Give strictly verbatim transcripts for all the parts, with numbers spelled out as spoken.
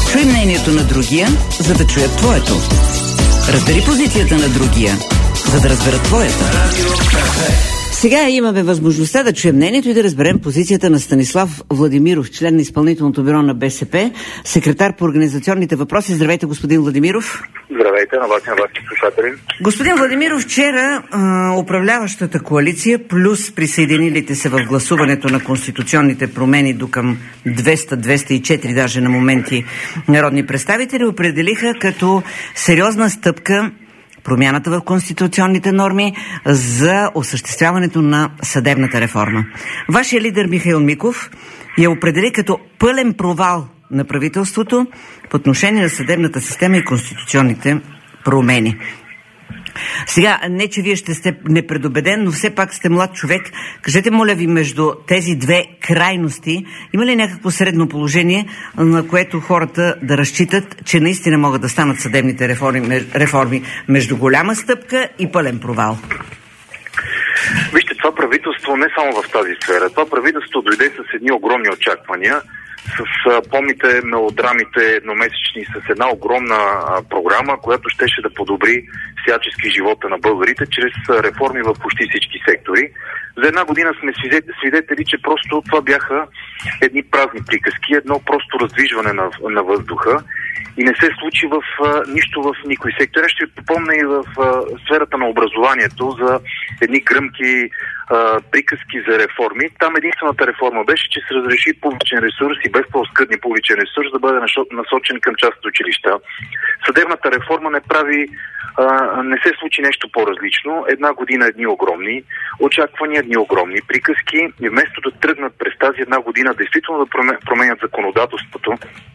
Чуй мнението на другия, за да чуят твоето. Разбери позицията на другия, за да разберат твоята. Сега имаме възможността да чуем мнението и да разберем позицията на Станислав Владимиров, член на изпълнителното бюро на БСП, секретар по организационните въпроси. Здравейте, господин Владимиров. Здравейте на вас и на вашите слушатели. Господин Владимиров, вчера а, управляващата коалиция плюс присъединилите се в гласуването на конституционните промени до към двеста до двеста и четири даже на моменти народни представители определиха като сериозна стъпка промяната в конституционните норми за осъществяването на съдебната реформа. Вашия лидер Михаил Миков я определи като пълен провал на правителството по отношение на съдебната система и конституционните промени. Сега, не че вие ще сте непредубеден, но все пак сте млад човек. Кажете, моля ви, между тези две крайности има ли някакво средно положение, на което хората да разчитат, че наистина могат да станат съдебните реформи, реформи между голяма стъпка и пълен провал? Вижте, това правителство не само в тази сфера. Това правителство дойде с едни огромни очаквания, с, помните, мелодрамите едномесечни, с една огромна а, програма, която щеше да подобри всячески живота на българите чрез реформи в почти всички сектори. За една година сме свидетели, че просто това бяха едни празни приказки, едно просто раздвижване на, на въздуха и не се случи в а, нищо в никой сектор. Ще ви попомня и в а, сферата на образованието за едни гръмки а, приказки за реформи. Там единствената реформа беше, че се разреши публичен ресурс и без по-скъдни публичен ресурс да бъде насочен към част от училища. Съдебната реформа не прави а, не се случи нещо по-различно. Една година едни огромни очаквания, едни огромни приказки и вместо да тръгнат през тази една година действително да променят законодателството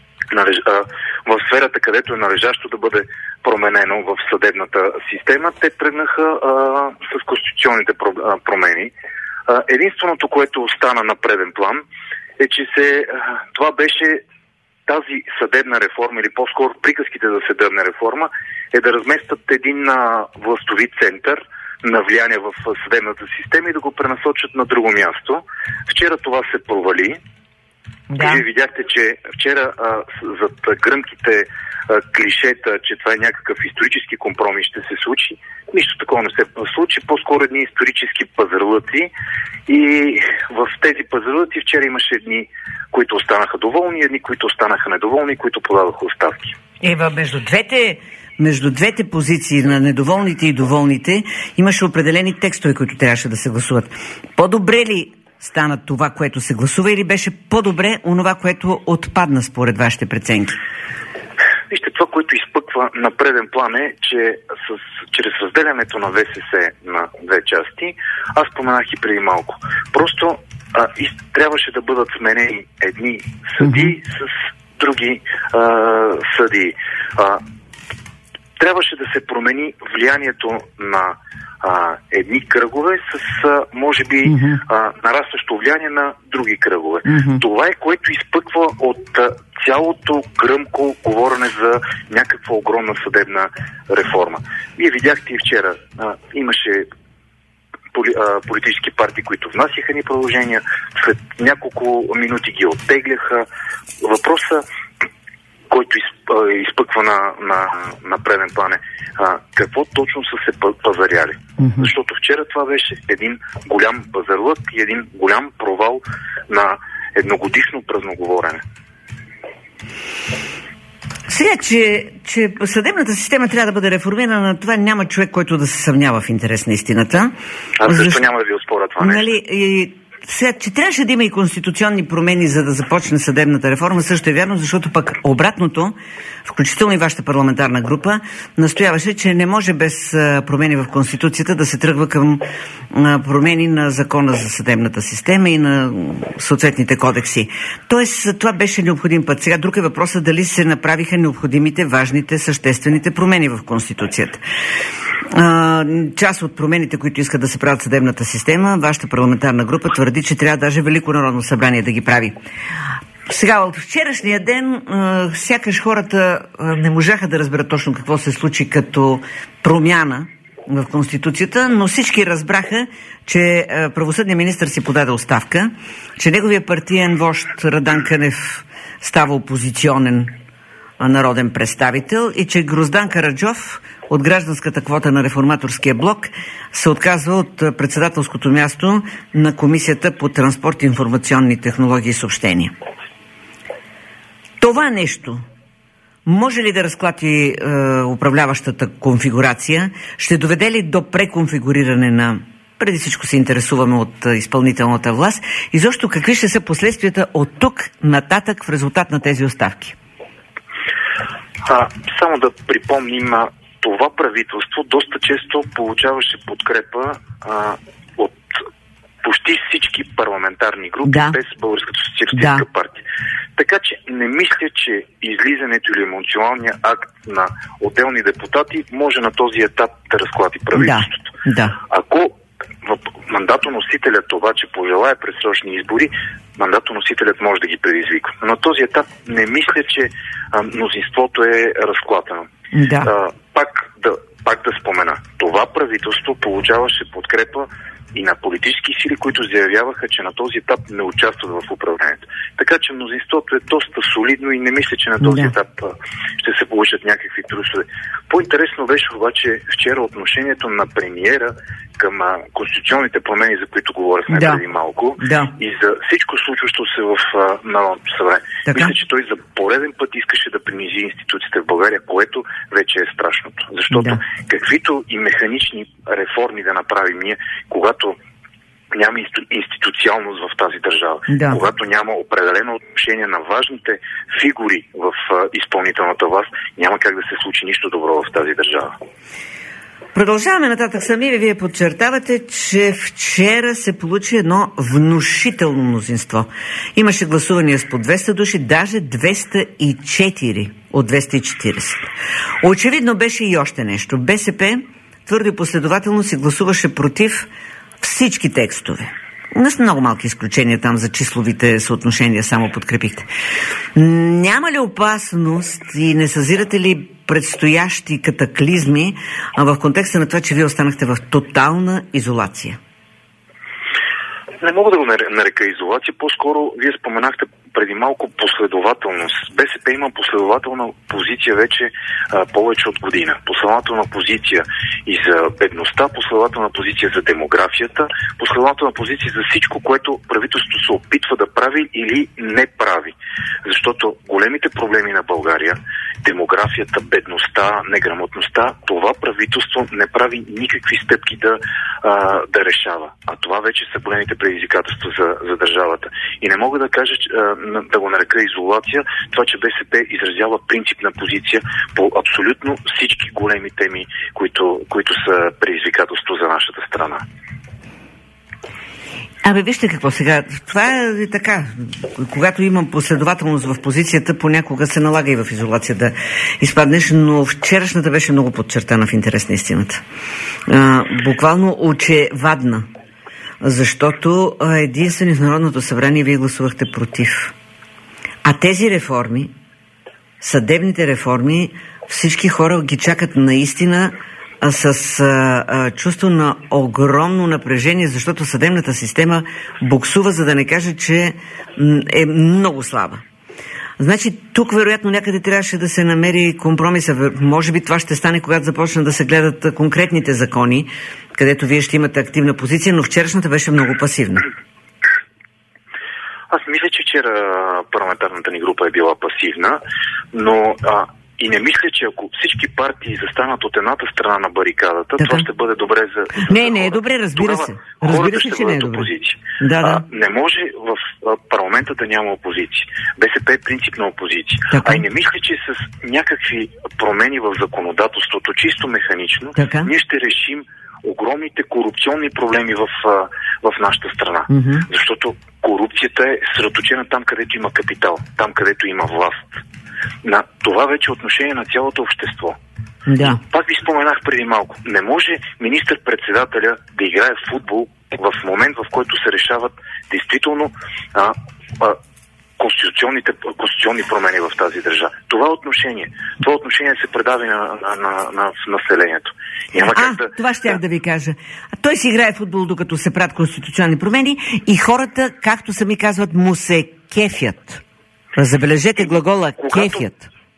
в сферата, където е належащо да бъде променено в съдебната система, те тръгнаха а, с конституционните промени. А, единственото, което остана на преден план, е, че се, а, това беше тази съдебна реформа, или по-скоро приказките за съдебна реформа, е да разместят един а, властови център на влияние в съдебната система и да го пренасочат на друго място. Вчера това се провали. Да. Вие видяхте, че вчера а, зад гръмките а, клишета, че това е някакъв исторически компромис, ще се случи. Нищо такова не се случи, по-скоро едни исторически пазарлъци. И в тези пазарлъци вчера имаше едни, които останаха доволни, едни, които останаха недоволни, които подадоха оставки. Ева, между двете Между двете позиции на недоволните и доволните имаше определени текстове, които трябваше да се гласуват. По-добре ли стана това, което се гласува, или беше по-добре онова, което отпадна според вашите преценки? Вижте, това, което изпъква на преден план е, че с, чрез разделянето на ВСС на две части, аз споменах и преди малко, просто а, и, трябваше да бъдат сменени едни съдии mm-hmm. с други а, съдии. А, трябваше да се промени влиянието на а, едни кръгове с, а, може би, mm-hmm. а, нарастващо влияние на други кръгове. Mm-hmm. Това е, което изпъква от а, цялото гръмко говорене за някаква огромна съдебна реформа. Вие видяхте и вчера, а, имаше поли, а, политически партии, които внасяха ни предложения, след няколко минути ги оттегляха. Въпросът, който изпъква на, на, на преден план е а, какво точно са се пазаряли. Mm-hmm. Защото вчера това беше един голям пазарлък и един голям провал на едногодишно празноговорене. Сега, че, че съдебната система трябва да бъде реформирана, на това няма човек, който да се съмнява в интерес на истината. Аз също Защо... няма да ви оспоря това нещо. Нали, и... Сега, че трябваше да има и конституционни промени, за да започне съдебната реформа, също е вярно, защото пък обратното, включително и вашата парламентарна група, настояваше, че не може без промени в Конституцията да се тръгва към промени на закона за съдебната система и на съответните кодекси. Тоест, това беше необходим път. Сега друг е въпросът дали се направиха необходимите, важните, съществените промени в Конституцията. Uh, част от промените, които искат да се правят съдебната система, вашата парламентарна група твърди, че трябва даже Велико народно събрание да ги прави. Сега, от вчерашния ден, uh, сякаш хората uh, не можаха да разберат точно какво се случи като промяна в Конституцията, но всички разбраха, че uh, правосъдният министър си подаде оставка, че неговия партиен вожд Радан Кънев става опозиционен народен представител и че Гроздан Караджов от гражданската квота на Реформаторския блок се отказва от председателското място на Комисията по транспорт, информационни технологии и съобщения. Това нещо може ли да разклати е, управляващата конфигурация? Ще доведе ли до преконфигуриране на... Преди всичко се интересуваме от изпълнителната власт. И защо какви ще са последствията от тук нататък в резултат на тези оставки? А, само да припомним, това правителство доста често получаваше подкрепа а, от почти всички парламентарни групи, да. без Българската социалистическа да. партия. Така че не мисля, че излизането или емоционалния акт на отделни депутати може на този етап да разклати правителството. Да. Да. Ако в мандатоносителят това, че пожелае предсрочни избори, мандатоносителят може да ги предизвика. Но на този етап не мисля, че а, мнозинството е разклатено. Да. А, пак, да, пак да спомена, това правителство получаваше подкрепа и на политически сили, които заявяваха, че на този етап не участват в управлението. Така че мнозинството е доста солидно и не мисля, че на този да. етап ще се получат някакви трусове. По-интересно беше обаче вчера отношението на премиера към а, конституционните промени, за които говорихме да. преди малко, да. и за всичко случващо се в а, Народното събрание. Мисля, че той за пореден път искаше да принизи институциите в България, което вече е страшното. Защото да. каквито и механични реформи да направим ние, когато няма институционалност в тази държава, да. когато няма определено отношение на важните фигури в а, изпълнителната власт, няма как да се случи нищо добро в тази държава. Продължаваме нататък. Сами вие подчертавате, че вчера се получи едно внушително мнозинство. Имаше гласувания с по двеста души, даже двеста и четири от двеста и четиридесет. Очевидно беше и още нещо. БСП твърдо и последователно се гласуваше против всички текстове. С много малки изключения там за числовите съотношения само подкрепихте. Няма ли опасност и не съзирате ли предстоящи катаклизми в контекста на това, че вие останахте в тотална изолация? Не мога да го нарека изолация, по-скоро вие споменахте преди малко последователност. БСП има последователна позиция вече а, повече от година. Последователна позиция и за бедността, последователна позиция за демографията, последователна позиция за всичко, което правителството се опитва да прави или не прави. Защото големите проблеми на България, демографията, бедността, неграмотността, това правителство не прави никакви стъпки да, а, да решава. А това вече са големите предизвикателства за, за държавата. И не мога да кажа, а, да го нарека изолация, това, че БСП изразява принципна позиция по абсолютно всички големи теми, които, които са предизвикателство за нашата страна. Абе, вижте какво сега. Това е така. Когато имам последователност в позицията, понякога се налага и в изолация да изпаднеш, но вчерашната беше много подчертана в интерес на истината. А, буквално очевадна. Защото единствено в Народното събрание вие гласувахте против. А тези реформи, съдебните реформи, всички хора ги чакат наистина с а, а, чувство на огромно напрежение, защото съдебната система буксува, за да не каже, че е много слаба. Значи тук вероятно някъде трябваше да се намери компромиса. Може би това ще стане, когато започнат да се гледат конкретните закони, където вие ще имате активна позиция, но вчерашната беше много пасивна. Аз мисля, че вчера парламентарната ни група е била пасивна, но а, и не мисля, че ако всички партии застанат от едната страна на барикадата, така. Това ще бъде добре за, за Не, не е добре, разбира се. Разбира се, че не е добре. Да, да. А, не може в а, парламента да няма опозиция. БСП е принципна опозиция. Така. А и не мисля, че с някакви промени в законодателството, чисто механично, така. Ние ще решим огромните корупционни проблеми в, в нашата страна. Mm-hmm. Защото корупцията е съсредоточена там, където има капитал, там, където има власт. На това вече е отношение на цялото общество. Да. Пак ви споменах преди малко. Не може министър-председателя да играе в футбол в момент, в който се решават действително а, а, конституционните, конституционни промени в тази държава. Това отношение. Това отношение се предаде на, на, на, на населението. Няма а, как да... това щях да ви кажа. Той си играе в футбол, докато се правят конституционни промени и хората, както сами казват, му се кефят. Забележете глагола когато, кефят.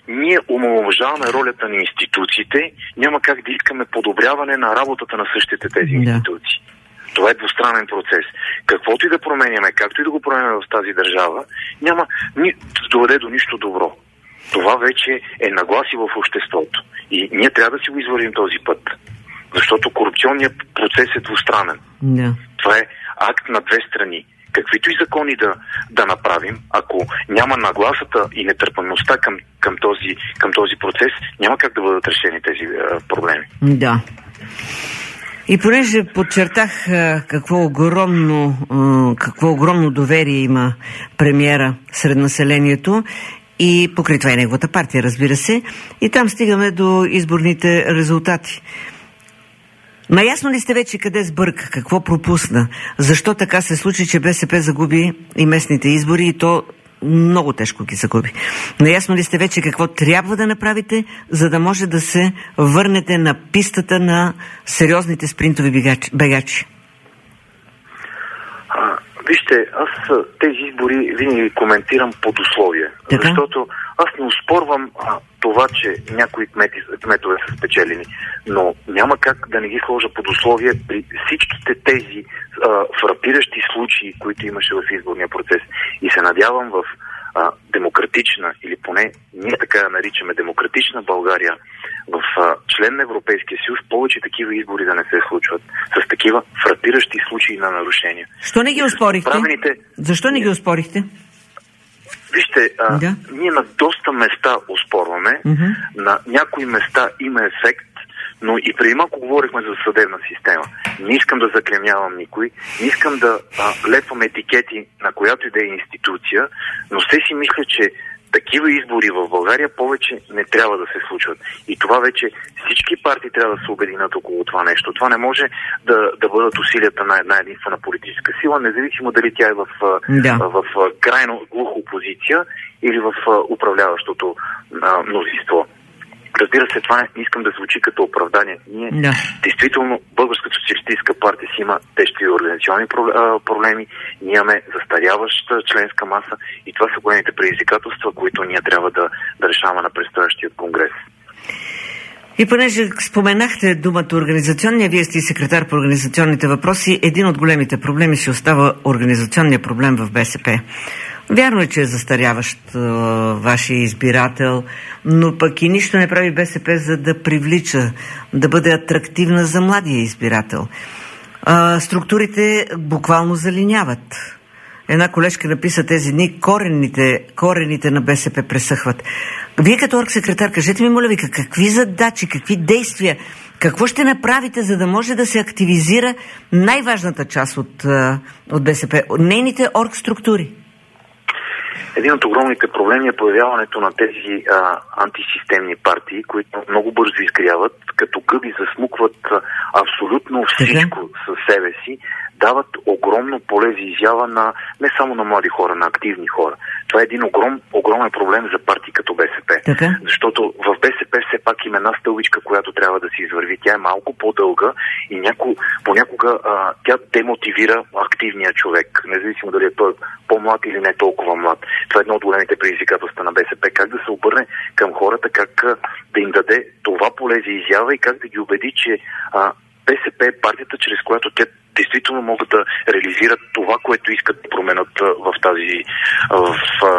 ние омаловажаваме ролята на институциите, няма как да искаме подобряване на работата на същите тези институции. Да. Това е двустранен процес. Каквото и да променяме, както и да го променяме в тази държава, няма ни доведе до нищо добро. Това вече е нагласи в обществото. И ние трябва да си го извървим този път. Защото корупционният процес е двустранен. Да. Това е акт на две страни. Каквито и закони да, да направим, ако няма нагласата и нетърпимостта към, към, този, към този процес, няма как да бъдат решени тези а, проблеми. Да. И понеже подчертах а, какво огромно, а, какво огромно доверие има премиера сред населението, и покрай това и неговата партия, разбира се, и там стигаме до изборните резултати. Наясно ли сте вече къде сбърка, какво пропусна? Защо така се случи, че БСП загуби и местните избори, и то много тежко ги загуби? Наясно ли сте вече какво трябва да направите, за да може да се върнете на пистата на сериозните спринтови бегачи? А, вижте, аз тези избори винаги коментирам под условие. Така? Защото аз не оспорвам а, това, че някои кмети, кметове са спечелени, но няма как да не ги сложа под условие при всичките тези а, фрапиращи случаи, които имаше в изборния процес. И се надявам в а, демократична, или поне ние така я наричаме демократична България, в а, член на Европейския съюз, повече такива избори да не се случват с такива фрапиращи случаи на нарушения. Що не ги оспорихте? Правените... Защо не ги оспорихте? Вижте, а, да. ние на доста места оспорваме, mm-hmm. на някои места има ефект, но и преди малко говорихме за съдебна система. Не искам да заклемявам никой, не искам да а, лепвам етикети на която и да е институция, но все си мисля, че такива избори в България повече не трябва да се случват. И това вече всички партии трябва да се обединят около това нещо. Това не може да, да бъдат усилията на една единствена политическа сила, независимо дали тя е в, да. в, в крайно глуха опозиция или в управляващото а, мнозинство. Разбира се, това не искам да звучи като оправдание. Ние, да. действително, Българската социалистическа партия си има тежки организационни проблеми, ние имаме застаряваща членска маса и това са големите предизвикателства, които ние трябва да, да решаваме на предстоящия конгрес. И понеже споменахте думата организационния, вие сте и секретар по организационните въпроси, един от големите проблеми си остава организационния проблем в БСП. Вярно е, че е застаряващ а, вашия избирател, но пък и нищо не прави БСП, за да привлича, да бъде атрактивна за младия избирател. А, структурите буквално залиняват. Една колежка написа тези дни, корените, корените на БСП пресъхват. Вие като оргсекретар, кажете ми, моля ви, какви задачи, какви действия, какво ще направите, за да може да се активизира най-важната част от, от БСП, нейните оргструктури? Един от огромните проблеми е появяването на тези а, антисистемни партии, които много бързо изгряват, като гъби засмукват а, абсолютно всичко със себе си, дават огромно поле за изява на не само на млади хора, на активни хора. Това е един огром, огромен проблем за партии като БСП. Така? Защото в БСП все пак има една стълбичка, която трябва да се извърви. Тя е малко по-дълга и няко, понякога а, тя демотивира активния човек, независимо дали е той по-млад или не толкова млад. Това е едно от големите предизвикателства на БСП. Как да се обърне към хората, как а, да им даде това поле за изява и как да ги убеди, че а, БСП е партията, чрез която те действително могат да реализират това, което искат да променят в тази в,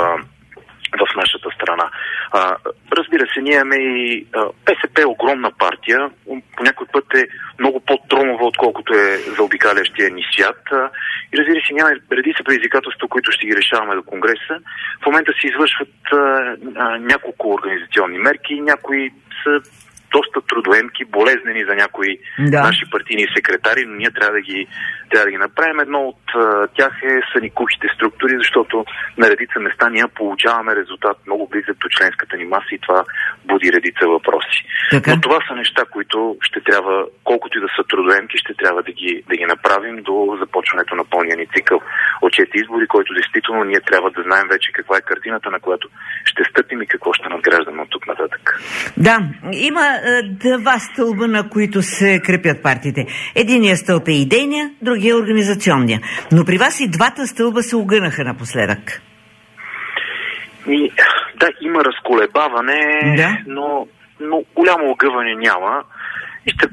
в нашата страна. А, разбира се, ние имаме и БСП е огромна партия, по някой път е много по-тромова, отколкото е заобикалящия ни свят. И разбира се, няма редица предизвикателства, които ще ги решаваме до Конгреса. В момента се извършват а, а, няколко организационни мерки, някои са доста трудоемки, болезнени за някои да. наши партийни секретари, но ние трябва да ги, трябва да ги направим. Едно от а, тях е, са ни кухите структури, защото на редица места ние получаваме резултат много близък до членската ни маса и това буди редица въпроси. Така? Но това са неща, които ще трябва, колкото и да са трудоемки, ще трябва да ги, да ги направим до започването на пълния ни цикъл от четири избори, който действително ние трябва да знаем вече каква е картината, на която ще стъпим и какво ще надграждаме от тук нататък. Да, има два стълба, на които се крепят партиите. Единият стълб е идейния, другия е организационния. Но при вас и двата стълба се огънаха напоследък. И, Да, има разколебаване, да. но, но голямо огъване няма. И ще...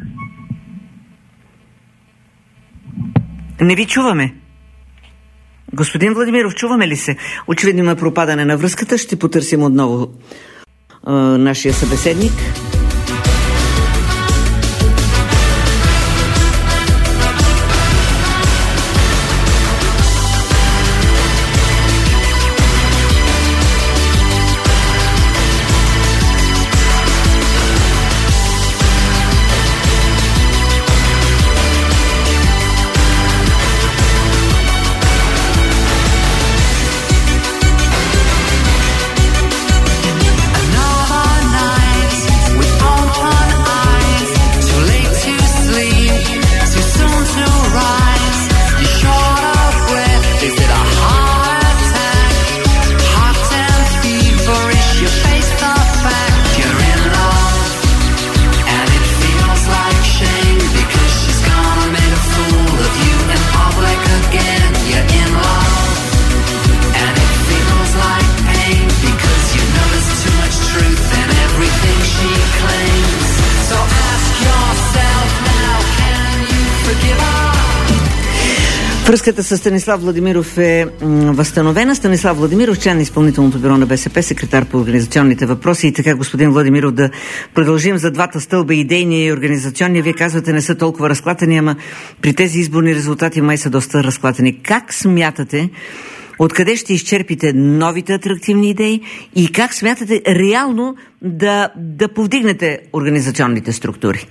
Не ви чуваме. Господин Владимиров, чуваме ли се? Очевидно има пропадане на връзката. Ще потърсим отново а, нашия събеседник. Връзката с Станислав Владимиров е м, възстановена. Станислав Владимиров, член на изпълнителното бюро на БСП, секретар по организационните въпроси. И така, господин Владимиров, да продължим за двата стълба, идейния и организационния. Вие казвате, не са толкова разклатени, ама при тези изборни резултати май са доста разклатени. Как смятате, откъде ще изчерпите новите атрактивни идеи и как смятате реално да, да повдигнете организационните структури?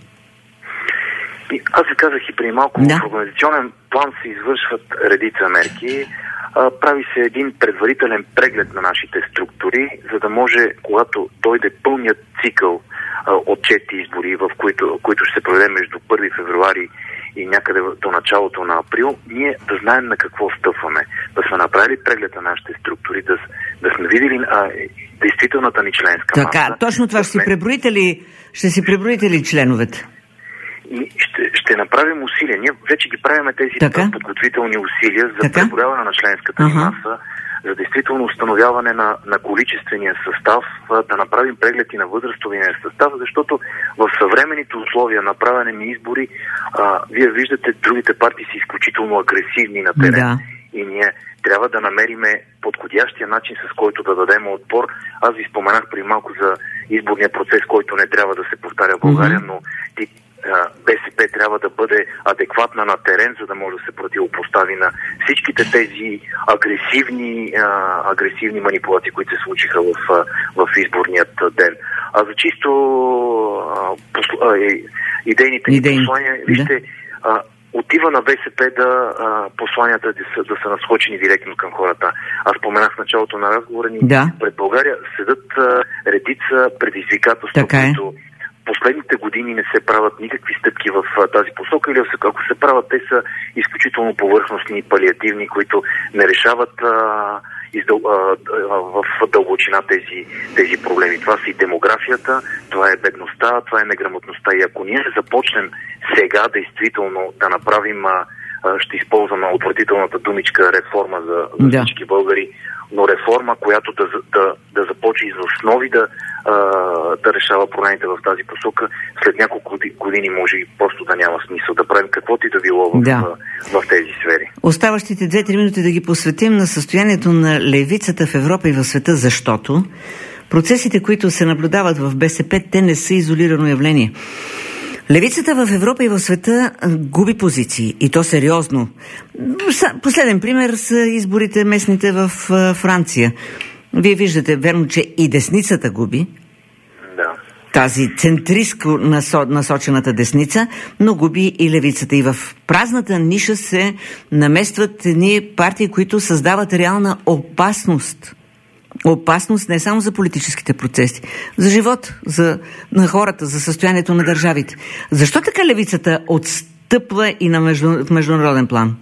Аз ви казах и преди малко, да. В организационен план се извършват редица мерки. А, прави се един предварителен преглед на нашите структури, за да може, когато дойде пълният цикъл а, от четири избори, в които, които ще се проведе между първи февруари и някъде до началото на април, ние да знаем на какво стъпваме. Да сме направили преглед на нашите структури, да, да сме видели а, действителната ни членска маса. Така, точно това. Да ще, сме... си преброите ли, ще си преброите ли членовете? И ще, ще направим усилия. Ние вече ги правим тези така? подготвителни усилия за така? преброяване на членската ни маса, за действително установяване на, на количествения състав, да направим преглед и на възрастовия състав, защото в съвременните условия на правене избори, а, вие виждате, другите партии са изключително агресивни на терен. Да. И ние трябва да намериме подходящия начин, с който да дадем отпор. Аз ви споменах преди малко за изборния процес, който не трябва да се повтаря в България, mm-hmm. но ти БСП трябва да бъде адекватна на терен, за да може да се противопостави на всичките тези агресивни, а, агресивни манипулации, които се случиха в, в изборният ден. А за чисто а, посл... а, идейните ни Идейни. послания, вижте, да. а, отива на БСП да а, посланията да са, да са насочени директно към хората. Аз споменах в началото на разговора ни, да. пред България седат а, редица предизвикателства, които последните години не се правят никакви стъпки в а, тази посока, или ако се правят, те са изключително повърхностни и палиативни, които не решават а, издъл, а, а, в дълбочина тези, тези проблеми. Това са и демографията, това е бедността, това е неграмотността. И ако ние започнем сега действително да направим, а, а, ще използвам отвратителната думичка реформа за, за да. всички българи, но реформа, която да, да, да започне из основи да, а, да решава проблемите в тази посока, след няколко години може и просто да няма смисъл да правим каквото и да било в, да. в, в тези сфери. Оставащите две-три минути да ги посветим на състоянието на левицата в Европа и в света, защото процесите, които се наблюдават в БСП, те не са изолирано явление. Левицата в Европа и в света губи позиции, и то сериозно. Последен пример са изборите местните в Франция. Вие виждате, верно, че и десницата губи, да. тази центристко насочената десница, но губи и левицата. И в празната ниша се наместват едни партии, които създават реална опасност. Опасност не само за политическите процеси, за живот, за на хората, за състоянието на държавите. Защо така левицата отстъпва и на между, в международен план?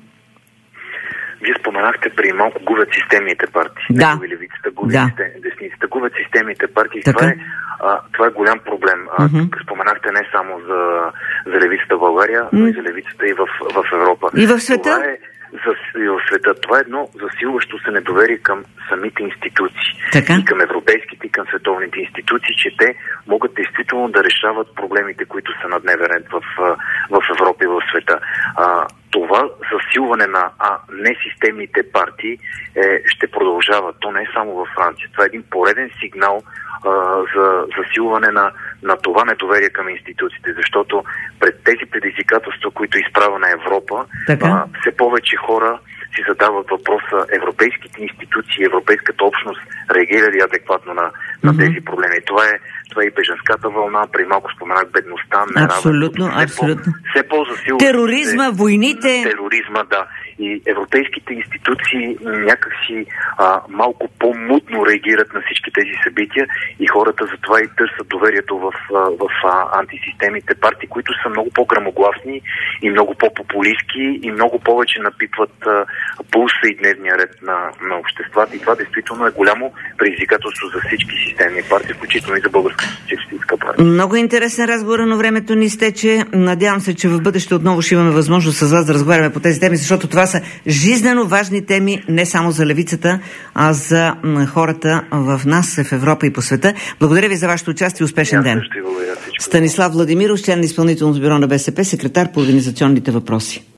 Вие споменахте преди малко губят системните партии. Да. Не губи левицата, губи да. десницата, губят системните партии. Това е, а, това е голям проблем. Mm-hmm. Споменахте не само за, за левицата в България, mm-hmm. но и за левицата и в, в Европа. И в света? Това е за, и в света. Това е едно засилващо се недоверие към самите институции. Така? И към европейските, световните институции, че те могат действително да решават проблемите, които са на дневен ред в, в Европа и в света. А, това засилване на а, несистемните партии е, ще продължава. То не е само във Франция. Това е един пореден сигнал а, за засилване на, на това недоверие към институциите, защото пред тези предизвикателства, които изправя на Европа, а, все повече хора си задават въпроса: европейските институции, европейската общност реагира ли адекватно на, на mm-hmm. тези проблеми. Това е, това е и бежанската вълна, преди малко споменах бедността, абсолютно, все абсолютно. По, все по-засилва. Тероризма, се, войните. Тероризма, да. И европейските институции някакси а, малко по-мудно реагират на всички тези събития и хората затова и търсят доверието в, в, в а, антисистемните партии, които са много по-грамогласни и много по-популистки и много повече напипват а, пулса и дневния ред на, на обществата. И това действително е голямо предизвикателство за всички системни партии, включително и за Българска социалистическа партия. Много интересен разговор, но времето ни изтече. Надявам се, че в бъдеще отново ще имаме възможност с вас да разговаряме по тези теми, защото това са жизнено важни теми не само за левицата, а за хората в нас, в Европа и по света. Благодаря ви за вашето участие. Успешен ден. Станислав Владимиров, член на изпълнителното бюро на БСП, секретар по организационните въпроси.